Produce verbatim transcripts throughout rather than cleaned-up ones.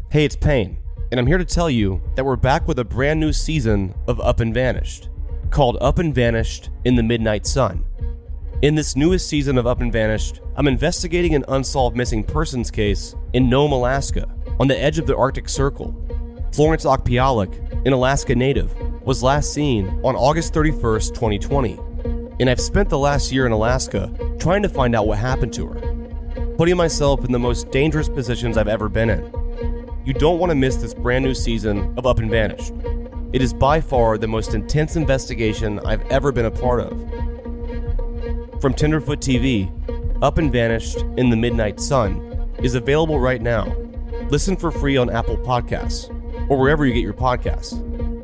Hey, it's Payne, and I'm here to tell you that we're back with a brand new season of Up and Vanished, called Up and Vanished in the Midnight Sun. In this newest season of Up and Vanished, I'm investigating an unsolved missing persons case in Nome, Alaska, on the edge of the Arctic Circle. Florence Okpialek, an Alaska native, was last seen on August thirty-first, twenty twenty, and I've spent the last year in Alaska trying to find out what happened to her, putting myself in the most dangerous positions I've ever been in. You don't want to miss this brand new season of Up and Vanished. It is by far the most intense investigation I've ever been a part of. From Tenderfoot T V, Up and Vanished in the Midnight Sun is available right now. Listen for free on Apple Podcasts or wherever you get your podcasts.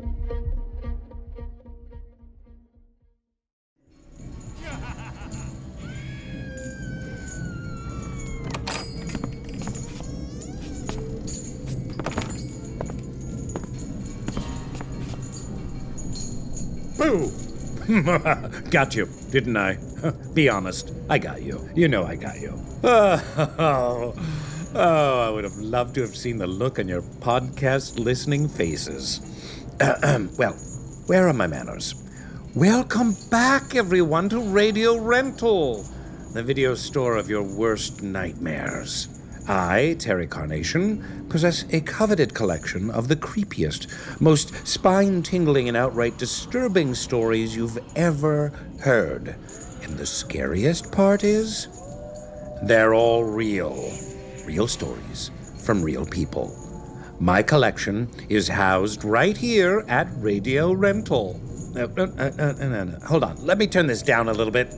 Boo! Got you, didn't I? Be honest. I got you. You know I got you. Oh, oh, I would have loved to have seen the look on your podcast listening faces. Well, where are my manners? Welcome back, everyone, to Radio Rental, the video store of your worst nightmares. I, Terry Carnation, possess a coveted collection of the creepiest, most spine-tingling and outright disturbing stories you've ever heard. And the scariest part is, they're all real. Real stories from real people. My collection is housed right here at Radio Rental. Uh, uh, uh, uh, uh, uh, hold on, let me turn this down a little bit.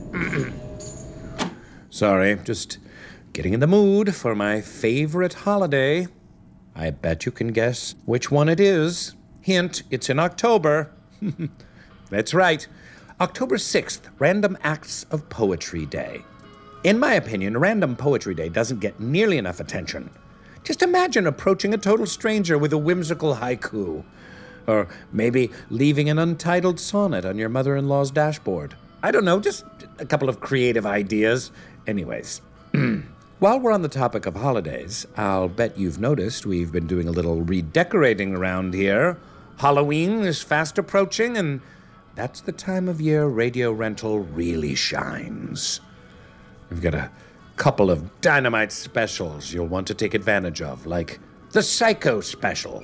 Sorry, just getting in the mood for my favorite holiday. I bet you can guess which one it is. Hint, it's in October. That's right. October sixth, Random Acts of Poetry Day. In my opinion, Random Poetry Day doesn't get nearly enough attention. Just imagine approaching a total stranger with a whimsical haiku. Or maybe leaving an untitled sonnet on your mother-in-law's dashboard. I don't know, just a couple of creative ideas. Anyways, while we're on the topic of holidays, I'll bet you've noticed we've been doing a little redecorating around here. Halloween is fast approaching, and that's the time of year Radio Rental really shines. We've got a couple of dynamite specials you'll want to take advantage of, like the Psycho Special.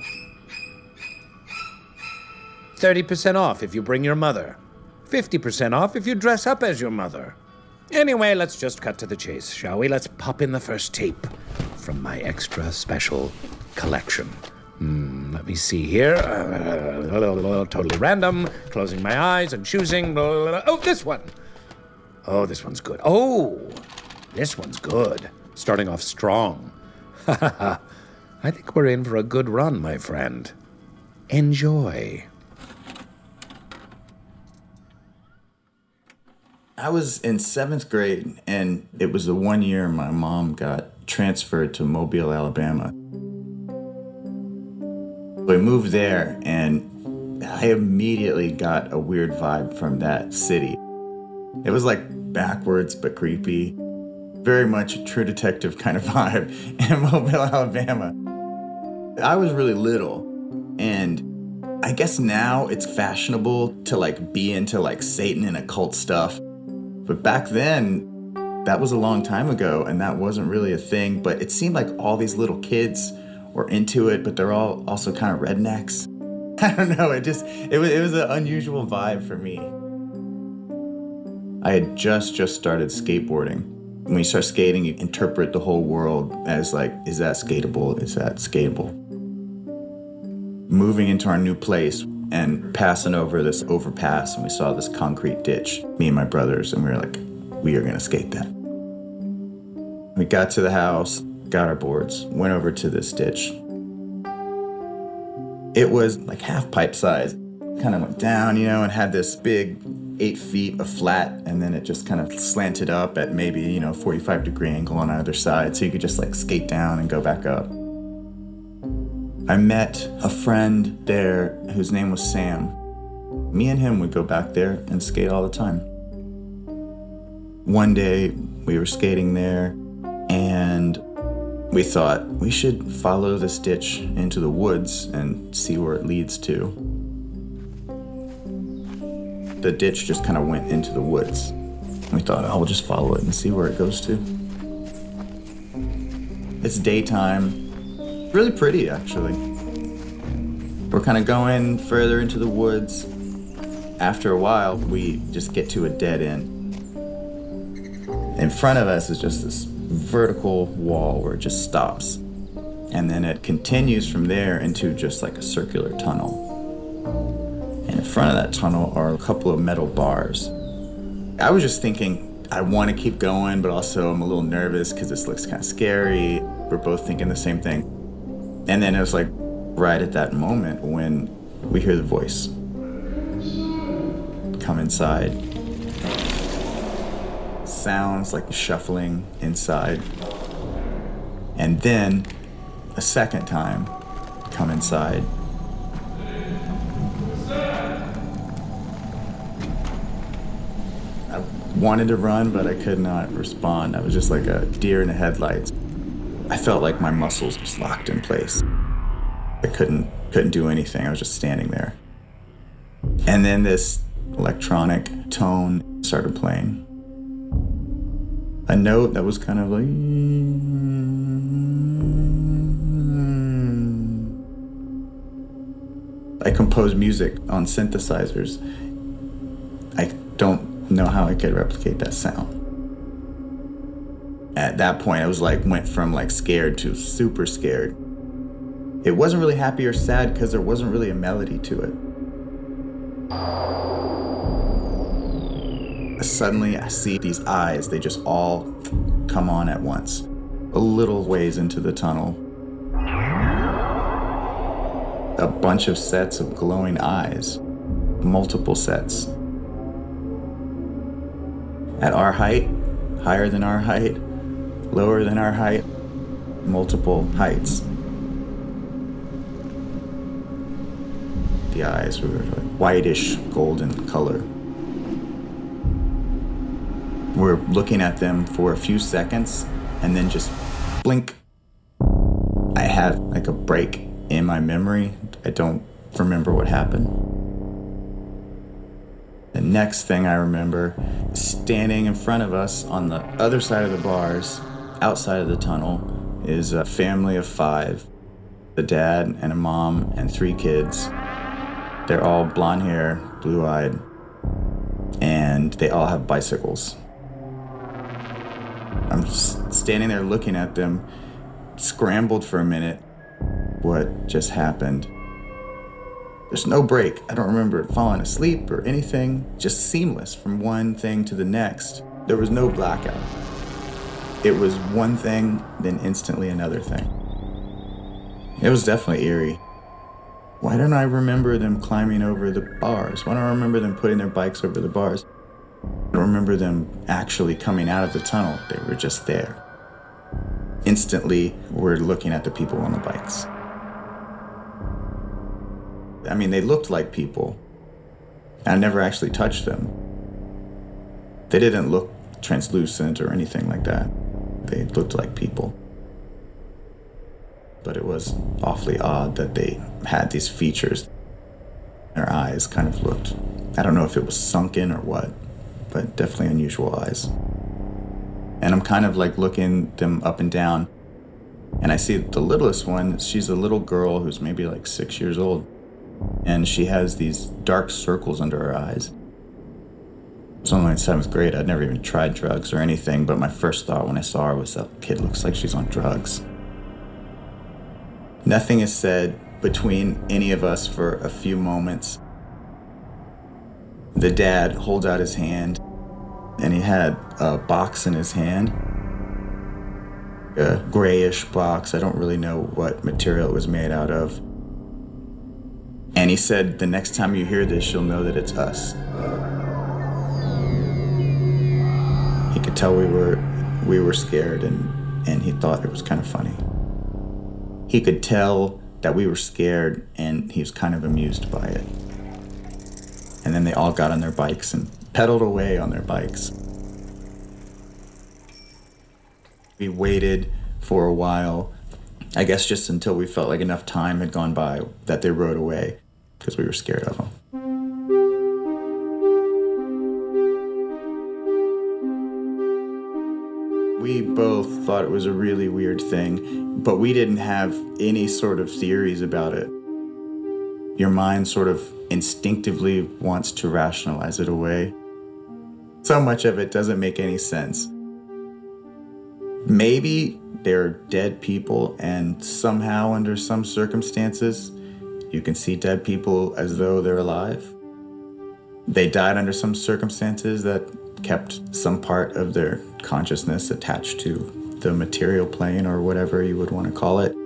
thirty percent off if you bring your mother. fifty percent off if you dress up as your mother. Anyway, let's just cut to the chase, shall we? Let's pop in the first tape from my extra special collection. Hmm, let me see here. Uh, totally random. Closing my eyes and choosing. Oh, this one. Oh, this one's good. Oh, this one's good. Starting off strong. I think we're in for a good run, my friend. Enjoy. I was in seventh grade, and it was the one year my mom got transferred to Mobile, Alabama. I moved there, and I immediately got a weird vibe from that city. It was like backwards but creepy. Very much a True Detective kind of vibe in Mobile, Alabama. I was really little, and I guess now it's fashionable to like be into like Satan and occult stuff. But back then, that was a long time ago, and that wasn't really a thing. But it seemed like all these little kids were into it, but they're all also kind of rednecks. I don't know, it just, it was, it was an unusual vibe for me. I had just, just started skateboarding. When you start skating, you interpret the whole world as like, is that skatable? Is that skatable? Moving into our new place and passing over this overpass, and we saw this concrete ditch, me and my brothers, and we were like, we are gonna skate that. We got to the house, got our boards, went over to this ditch. It was like half pipe size. Kind of went down, you know, and had this big eight feet of flat, and then it just kind of slanted up at maybe, you know, forty-five degree angle on either side, so you could just like skate down and go back up. I met a friend there whose name was Sam. Me and him would go back there and skate all the time. One day we were skating there, and we thought we should follow this ditch into the woods and see where it leads to. The ditch just kind of went into the woods. We thought, oh, we'll just follow it and see where it goes to. It's daytime. Really pretty, actually. We're kind of going further into the woods. After a while, we just get to a dead end. In front of us is just this vertical wall where it just stops. And then it continues from there into just like a circular tunnel. And in front of that tunnel are a couple of metal bars. I was just thinking, I want to keep going, but also I'm a little nervous because this looks kind of scary. We're both thinking the same thing. And then it was like right at that moment when we hear the voice. Come inside. Sounds like shuffling inside. And then a second time, come inside. I wanted to run, but I could not respond. I was just like a deer in the headlights. I felt like my muscles just locked in place. I couldn't couldn't do anything. I was just standing there. And then this electronic tone started playing. A note that was kind of like... I compose music on synthesizers. I don't know how I could replicate that sound. At that point, I was like, went from like scared to super scared. It wasn't really happy or sad because there wasn't really a melody to it. Suddenly, I see these eyes. They just all come on at once, a little ways into the tunnel. A bunch of sets of glowing eyes, multiple sets. At our height, higher than our height, lower than our height, multiple heights. The eyes were like whitish, golden color. We're looking at them for a few seconds and then just blink. I had like a break in my memory. I don't remember what happened. The next thing I remember, standing in front of us on the other side of the bars, outside of the tunnel, is a family of five. A dad and a mom and three kids. They're all blonde hair, blue-eyed, and they all have bicycles. I'm standing there looking at them, scrambled for a minute. What just happened? There's no break. I don't remember falling asleep or anything. Just seamless from one thing to the next. There was no blackout. It was one thing, then instantly another thing. It was definitely eerie. Why don't I remember them climbing over the bars? Why don't I remember them putting their bikes over the bars? I don't remember them actually coming out of the tunnel. They were just there. Instantly, we're looking at the people on the bikes. I mean, they looked like people. I never actually touched them. They didn't look translucent or anything like that. They looked like people. But it was awfully odd that they had these features. Their eyes kind of looked, I don't know if it was sunken or what, but definitely unusual eyes. And I'm kind of like looking them up and down, and I see the littlest one. She's a little girl who's maybe like six years old, and she has these dark circles under her eyes. I was only in seventh grade. I'd never even tried drugs or anything, but my first thought when I saw her was that kid looks like she's on drugs. Nothing is said between any of us for a few moments. The dad holds out his hand, and he had a box in his hand, a grayish box. I don't really know what material it was made out of. And he said, the next time you hear this, you'll know that it's us. He could tell we were we were scared, and, and he thought it was kind of funny. He could tell that we were scared, and he was kind of amused by it. And then they all got on their bikes and pedaled away on their bikes. We waited for a while I guess just until we felt like enough time had gone by that they rode away because we were scared of them. We both thought it was a really weird thing, but we didn't have any sort of theories about it. Your mind sort of instinctively wants to rationalize it away. So much of it doesn't make any sense. Maybe they're dead people, and somehow, under some circumstances, you can see dead people as though they're alive. They died under some circumstances that kept some part of their consciousness attached to the material plane or whatever you would want to call it.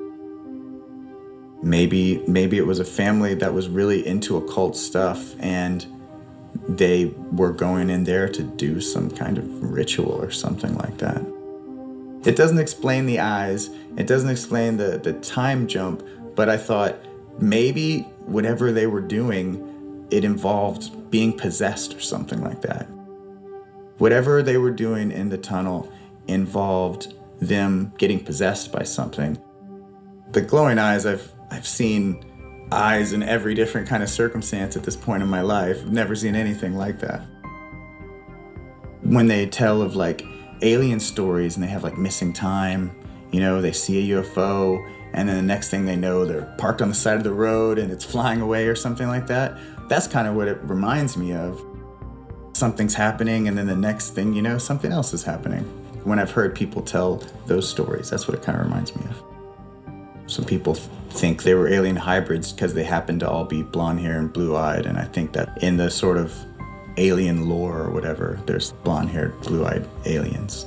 Maybe maybe it was a family that was really into occult stuff and they were going in there to do some kind of ritual or something like that. It doesn't explain the eyes, it doesn't explain the, the time jump, but I thought maybe whatever they were doing, it involved being possessed or something like that. Whatever they were doing in the tunnel involved them getting possessed by something. The glowing eyes, I've I've seen eyes in every different kind of circumstance at this point in my life. I've never seen anything like that. When they tell of like alien stories and they have like missing time, you know, they see a U F O and then the next thing they know they're parked on the side of the road and it's flying away or something like that. That's kind of what it reminds me of. Something's happening and then the next thing you know, something else is happening. When I've heard people tell those stories, that's what it kind of reminds me of. Some people th- think they were alien hybrids because they happen to all be blonde hair and blue-eyed, and I think that in the sort of alien lore or whatever, there's blonde-haired, blue-eyed aliens.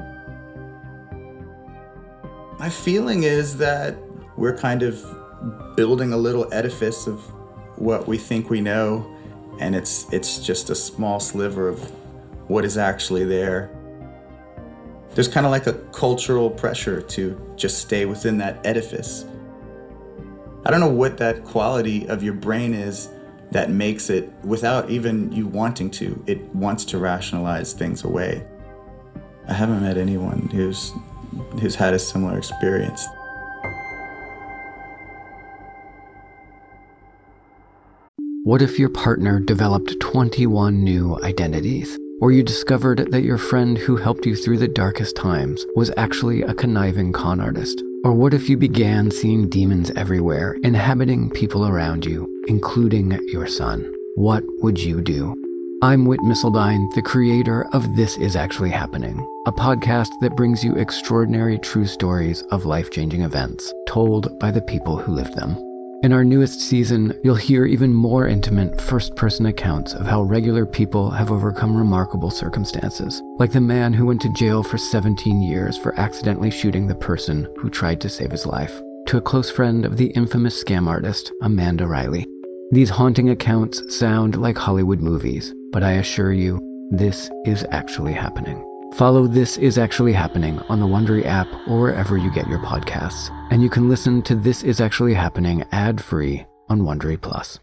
My feeling is that we're kind of building a little edifice of what we think we know, and it's it's just a small sliver of what is actually there. There's kind of like a cultural pressure to just stay within that edifice. I don't know what that quality of your brain is that makes it, without even you wanting to, it wants to rationalize things away. I haven't met anyone who's who's had a similar experience. What if your partner developed twenty-one new identities? Or you discovered that your friend who helped you through the darkest times was actually a conniving con artist? Or what if you began seeing demons everywhere, inhabiting people around you, including your son? What would you do? I'm Whit Missildine, the creator of This Is Actually Happening, a podcast that brings you extraordinary true stories of life-changing events, told by the people who lived them. In our newest season, you'll hear even more intimate first-person accounts of how regular people have overcome remarkable circumstances, like the man who went to jail for seventeen years for accidentally shooting the person who tried to save his life, to a close friend of the infamous scam artist, Amanda Riley. These haunting accounts sound like Hollywood movies, but I assure you, this is actually happening. Follow This Is Actually Happening on the Wondery app or wherever you get your podcasts. And you can listen to This Is Actually Happening ad-free on Wondery Plus.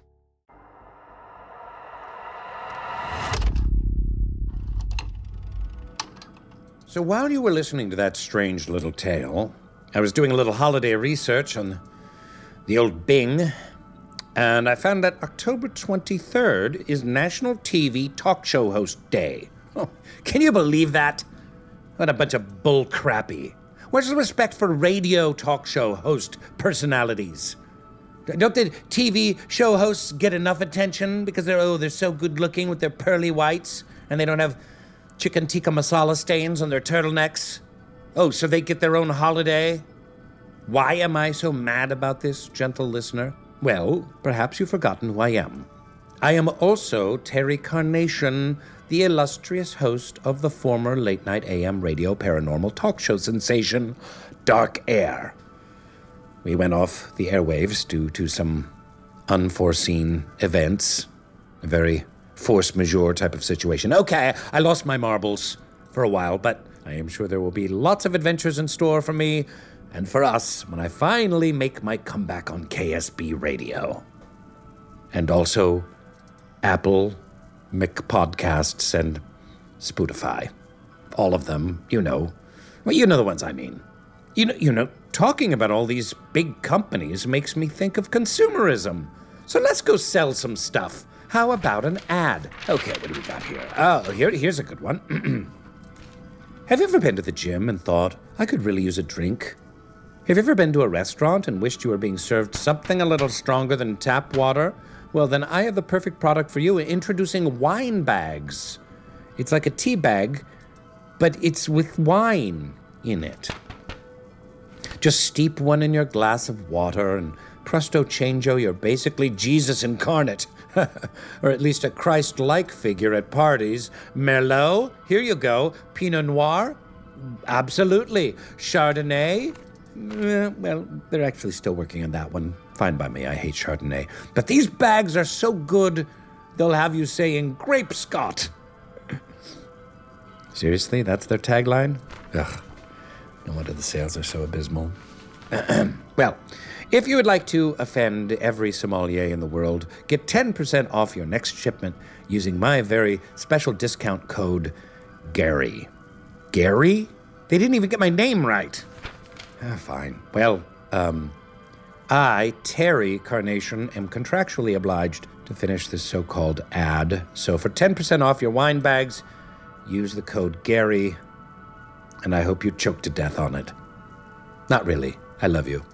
So while you were listening to that strange little tale, I was doing a little holiday research on the old Bing, and I found that October twenty-third is National T V Talk Show Host Day. Oh, can you believe that? What a bunch of bull crappy. Where's the respect for radio talk show host personalities? Don't the T V show hosts get enough attention because they're, oh, they're so good looking with their pearly whites and they don't have chicken tikka masala stains on their turtlenecks? Oh, so they get their own holiday? Why am I so mad about this, gentle listener? Well, perhaps you've forgotten who I am. I am also Terry Carnation, the illustrious host of the former late-night A M radio paranormal talk show sensation, Dark Air. We went off the airwaves due to some unforeseen events, a very force majeure type of situation. Okay, I lost my marbles for a while, but I am sure there will be lots of adventures in store for me and for us when I finally make my comeback on K S B Radio. And also Apple, McPodcasts, and Spotify. All of them, you know. Well, you know the ones I mean. You know, you know, talking about all these big companies makes me think of consumerism. So let's go sell some stuff. How about an ad? Okay, what do we got here? Oh, here, here's a good one. Have you ever been to the gym and thought, I could really use a drink? Have you ever been to a restaurant and wished you were being served something a little stronger than tap water? Well, then I have the perfect product for you. Introducing wine bags. It's like a tea bag, but it's with wine in it. Just steep one in your glass of water, and presto changeo, you're basically Jesus incarnate. Or at least a Christ-like figure at parties. Merlot? Here you go. Pinot Noir? Absolutely. Chardonnay? Eh, well, they're actually still working on that one. Fine by me, I hate Chardonnay. But these bags are so good, they'll have you saying Grape Scott. Seriously, that's their tagline? Ugh, no wonder the sales are so abysmal. Well, if you would like to offend every sommelier in the world, get ten percent off your next shipment using my very special discount code, Gary. Gary? They didn't even get my name right. Ah, fine. Well, um, I, Terry Carnation, am contractually obliged to finish this so-called ad. So for ten percent off your wine bags, use the code Gary, and I hope you choke to death on it. Not really. I love you.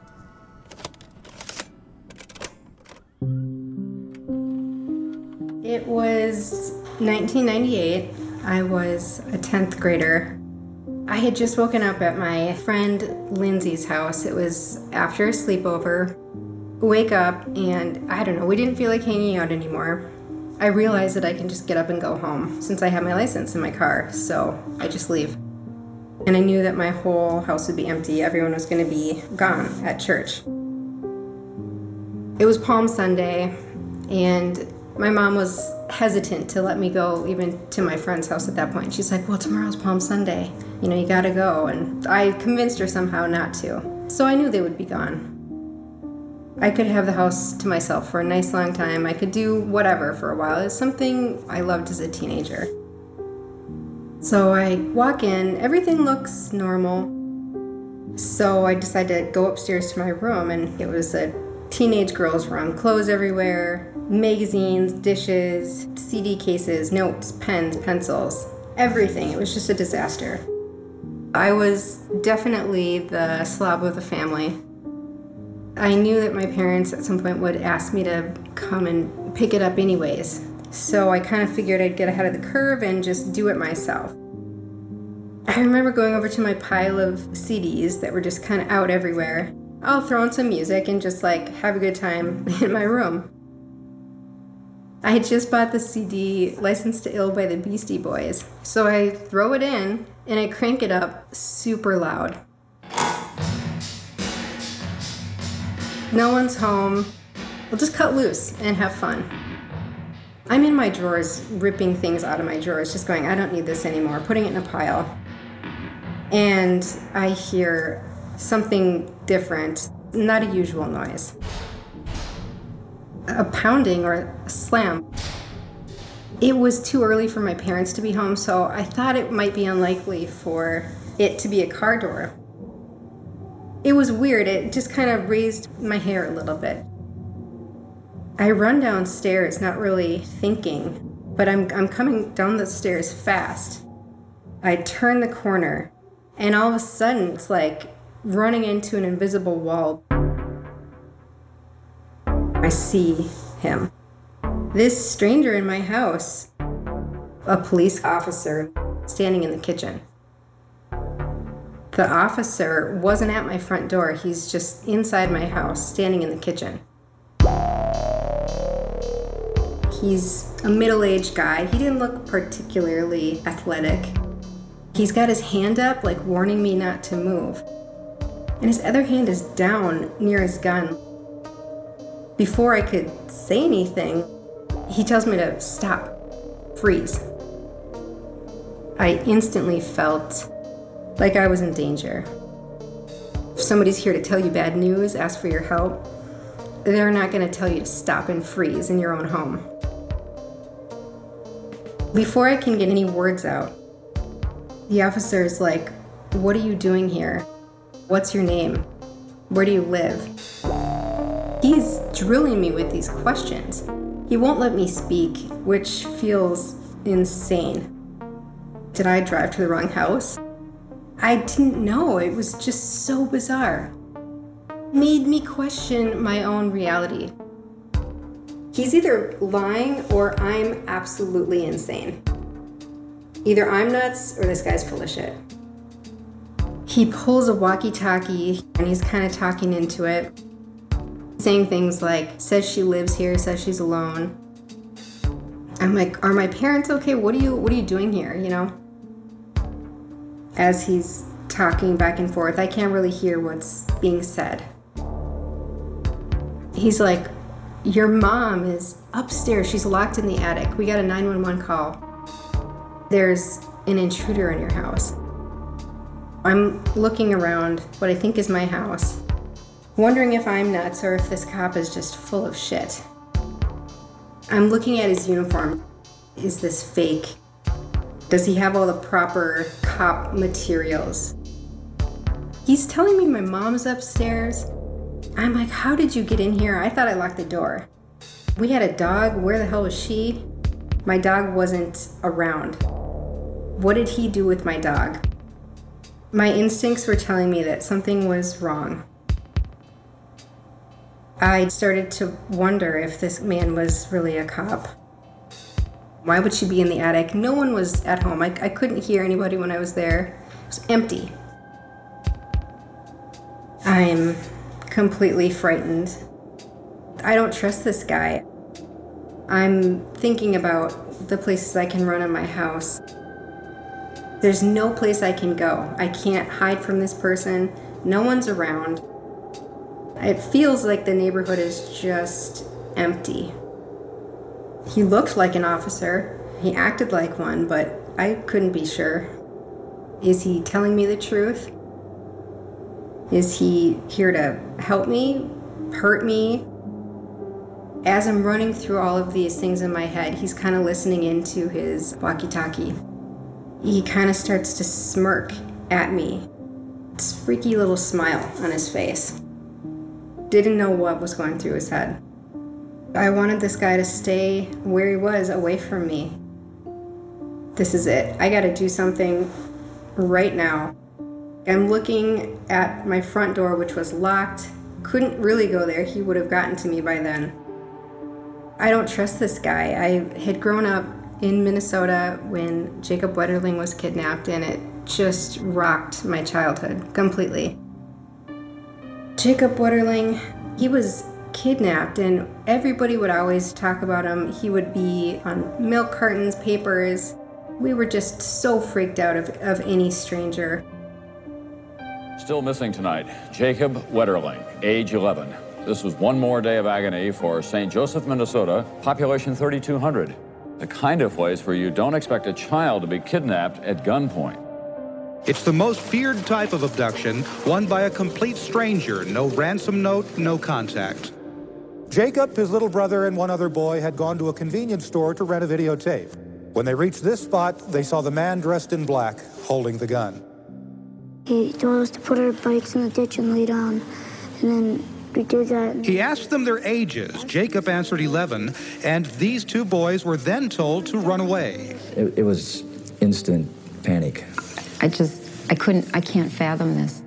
It was nineteen ninety-eight. I was a tenth grader. I had just woken up at my friend Lindsay's house. It was after a sleepover. Wake up and, I don't know, we didn't feel like hanging out anymore. I realized that I can just get up and go home since I have my license in my car, so I just leave. And I knew that my whole house would be empty. Everyone was going to be gone at church. It was Palm Sunday, and my mom was hesitant to let me go even to my friend's house at that point. She's like, well, tomorrow's Palm Sunday. You know, you gotta go. And I convinced her somehow not to. So I knew they would be gone. I could have the house to myself for a nice long time. I could do whatever for a while. It's something I loved as a teenager. So I walk in, everything looks normal. So I decided to go upstairs to my room, and it was a teenage girl's room. Clothes everywhere, magazines, dishes, C D cases, notes, pens, pencils, everything. It was just a disaster. I was definitely the slob of the family. I knew that my parents at some point would ask me to come and pick it up anyways. So I kind of figured I'd get ahead of the curve and just do it myself. I remember going over to my pile of C Ds that were just kind of out everywhere. I'll throw in some music and just like have a good time in my room. I had just bought the C D Licensed to Ill by the Beastie Boys. So I throw it in and I crank it up super loud. No one's home. We'll just cut loose and have fun. I'm in my drawers, ripping things out of my drawers, just going, I don't need this anymore, putting it in a pile. And I hear something different, not a usual noise. A pounding or a slam. It was too early for my parents to be home, so I thought it might be unlikely for it to be a car door. It was weird. It just kind of raised my hair a little bit. I run downstairs, not really thinking, but I'm I'm coming down the stairs fast. I turn the corner, and all of a sudden, it's like running into an invisible wall. I see him. This stranger in my house, a police officer standing in the kitchen. The officer wasn't at my front door. He's just inside my house, standing in the kitchen. He's a middle-aged guy. He didn't look particularly athletic. He's got his hand up, like warning me not to move. And his other hand is down near his gun. Before I could say anything, he tells me to stop, freeze. I instantly felt like I was in danger. If somebody's here to tell you bad news, ask for your help, they're not going to tell you to stop and freeze in your own home. Before I can get any words out, the officer is like, what are you doing here? What's your name? Where do you live? He's drilling me with these questions. He won't let me speak, which feels insane. Did I drive to the wrong house? I didn't know. It was just so bizarre. Made me question my own reality. He's either lying or I'm absolutely insane. Either I'm nuts or this guy's full of shit. He pulls a walkie-talkie and he's kind of talking into it, saying things like, says she lives here, says she's alone. I'm like, are my parents okay? What are you, what are you doing here, you know? As he's talking back and forth, I can't really hear what's being said. He's like, your mom is upstairs. She's locked in the attic. We got a nine one one call. There's an intruder in your house. I'm looking around what I think is my house, wondering if I'm nuts or if this cop is just full of shit. I'm looking at his uniform. Is this fake? Does he have all the proper cop materials? He's telling me my mom's upstairs. I'm like, how did you get in here? I thought I locked the door. We had a dog. Where the hell was she? My dog wasn't around. What did he do with my dog? My instincts were telling me that something was wrong. I started to wonder if this man was really a cop. Why would she be in the attic? No one was at home. I, I couldn't hear anybody when I was there. It was empty. I'm completely frightened. I don't trust this guy. I'm thinking about the places I can run in my house. There's no place I can go. I can't hide from this person. No one's around. It feels like the neighborhood is just empty. He looked like an officer. He acted like one, but I couldn't be sure. Is he telling me the truth? Is he here to help me, hurt me? As I'm running through all of these things in my head, he's kind of listening into his walkie-talkie. He kind of starts to smirk at me. This freaky little smile on his face. Didn't know what was going through his head. I wanted this guy to stay where he was, away from me. This is it. I gotta do something right now. I'm looking at my front door, which was locked. Couldn't really go there. He would have gotten to me by then. I don't trust this guy. I had grown up in Minnesota when Jacob Wetterling was kidnapped, and it just rocked my childhood completely. Jacob Wetterling, he was kidnapped, and everybody would always talk about him. He would be on milk cartons, papers. We were just so freaked out of, of any stranger. Still missing tonight, Jacob Wetterling, age eleven. This was one more day of agony for Saint Joseph, Minnesota, population thirty-two hundred. The kind of place where you don't expect a child to be kidnapped at gunpoint. It's the most feared type of abduction, one by a complete stranger. No ransom note, no contact. Jacob, his little brother, and one other boy had gone to a convenience store to rent a videotape. When they reached this spot, they saw the man dressed in black, holding the gun. He told us to put our bikes in the ditch and lay down, and then we did that. He asked them their ages. Jacob answered eleven, and these two boys were then told to run away. It, it was instant panic. I just, I couldn't, I can't fathom this.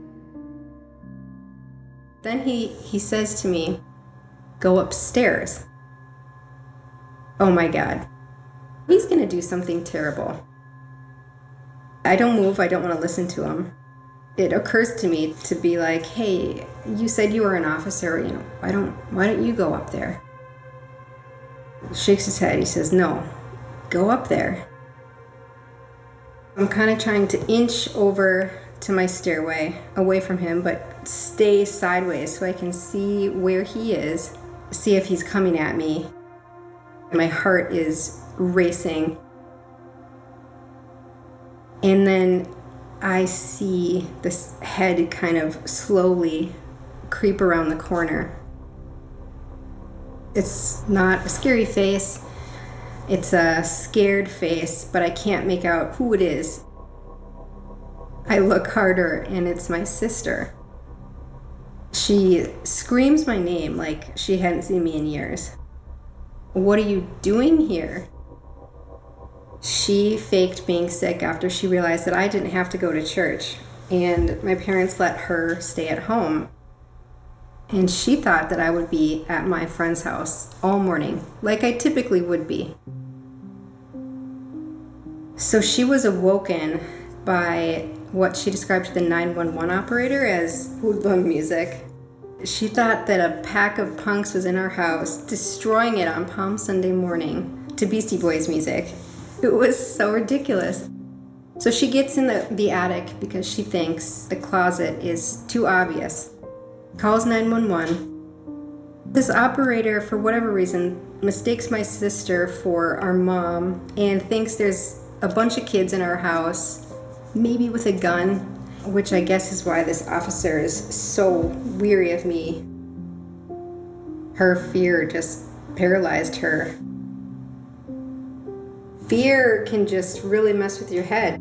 Then he, he says to me, go upstairs. Oh my God. He's gonna do something terrible. I don't move, I don't wanna listen to him. It occurs to me to be like, hey, you said you were an officer, you know, why don't, why don't you go up there? He shakes his head, he says, no, go up there. I'm kind of trying to inch over to my stairway, away from him, but stay sideways so I can see where he is, see if he's coming at me. My heart is racing. And then I see this head kind of slowly creep around the corner. It's not a scary face. It's a scared face, but I can't make out who it is. I look harder, and it's my sister. She screams my name like she hadn't seen me in years. What are you doing here? She faked being sick after she realized that I didn't have to go to church, and my parents let her stay at home. And she thought that I would be at my friend's house all morning, like I typically would be. So she was awoken by what she described to the nine one one operator as hoodlum music. She thought that a pack of punks was in our house, destroying it on Palm Sunday morning to Beastie Boys music. It was so ridiculous. So she gets in the, the attic because she thinks the closet is too obvious. Calls nine one one. This operator, for whatever reason, mistakes my sister for our mom and thinks there's a bunch of kids in our house, maybe with a gun, which I guess is why this officer is so weary of me. Her fear just paralyzed her. Fear can just really mess with your head.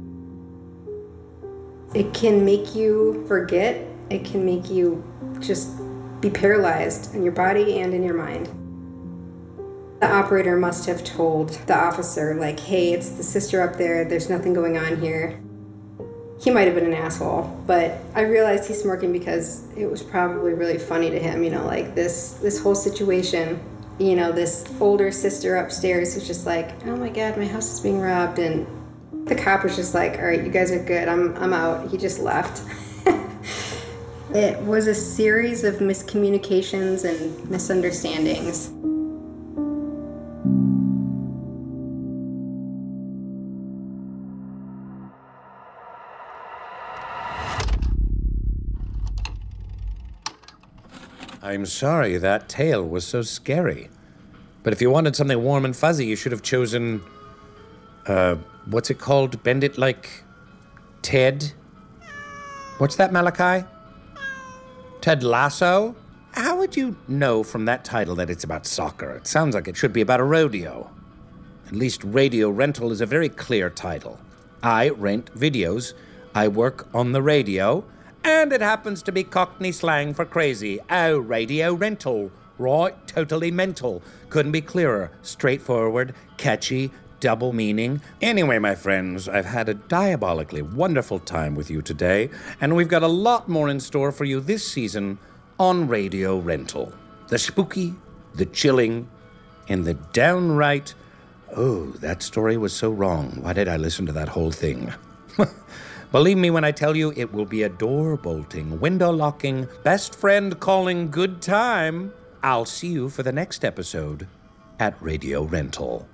It can make you forget. It can make you just be paralyzed in your body and in your mind. The operator must have told the officer, like, hey, it's the sister up there, there's nothing going on here. He might have been an asshole, but I realized he's smirking because it was probably really funny to him, you know, like this this whole situation, you know, this older sister upstairs was just like, oh my God, my house is being robbed, and the cop was just like, all right, you guys are good, I'm I'm out. He just left. It was a series of miscommunications and misunderstandings. I'm sorry that tale was so scary. But if you wanted something warm and fuzzy, you should have chosen, uh, what's it called? Bend It Like Ted? What's that, Malachi? Ted Lasso? How would you know from that title that it's about soccer? It sounds like it should be about a rodeo. At least Radio Rental is a very clear title. I rent videos, I work on the radio, and it happens to be Cockney slang for crazy. Oh, Radio Rental. Right, totally mental. Couldn't be clearer. Straightforward, catchy, double meaning. Anyway, my friends, I've had a diabolically wonderful time with you today, and we've got a lot more in store for you this season on Radio Rental. The spooky, the chilling, and the downright, oh, that story was so wrong. Why did I listen to that whole thing? Believe me when I tell you it will be a door-bolting, window-locking, best friend calling good time. I'll see you for the next episode at Radio Rental.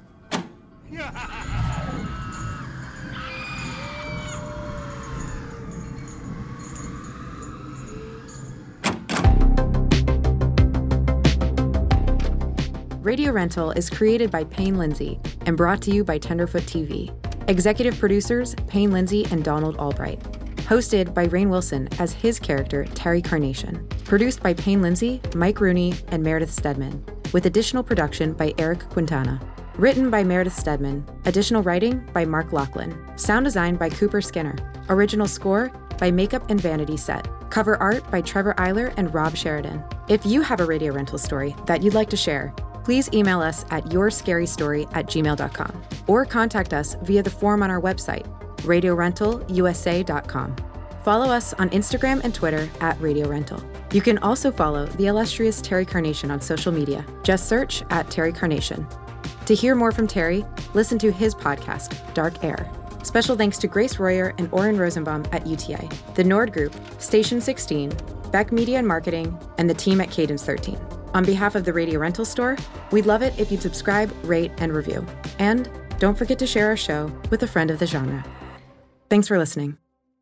Radio Rental is created by Payne Lindsay and brought to you by Tenderfoot T V. Executive producers, Payne Lindsay and Donald Albright. Hosted by Rainn Wilson as his character, Terry Carnation. Produced by Payne Lindsay, Mike Rooney, and Meredith Stedman. With additional production by Eric Quintana. Written by Meredith Stedman. Additional writing by Mark Lachlan. Sound design by Cooper Skinner. Original score by Makeup and Vanity Set. Cover art by Trevor Eiler and Rob Sheridan. If you have a Radio Rental story that you'd like to share, please email us at yourscarystory at gmail dot com or contact us via the form on our website, radio rental u s a dot com. Follow us on Instagram and Twitter at Radio Rental. You can also follow the illustrious Terry Carnation on social media. Just search at Terry Carnation. To hear more from Terry, listen to his podcast, Dark Air. Special thanks to Grace Royer and Oren Rosenbaum at U T A, the Nord Group, Station sixteen, Beck Media and Marketing, and the team at Cadence thirteen. On behalf of the Radio Rental Store, we'd love it if you'd subscribe, rate, and review. And don't forget to share our show with a friend of the genre. Thanks for listening.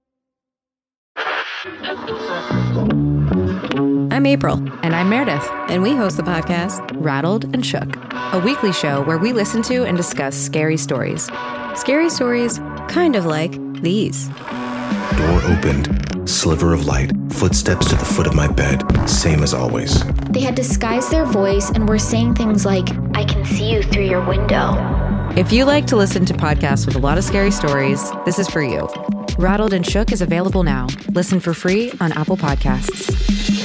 I'm April. And I'm Meredith. And we host the podcast Rattled and Shook, a weekly show where we listen to and discuss scary stories. Scary stories kind of like these. Door opened. Sliver of light. Footsteps to the foot of my bed. Same as always. They had disguised their voice and were saying things like, I can see you through your window. If you like to listen to podcasts with a lot of scary stories, this is for you. Rattled and Shook is available now. Listen for free on Apple Podcasts.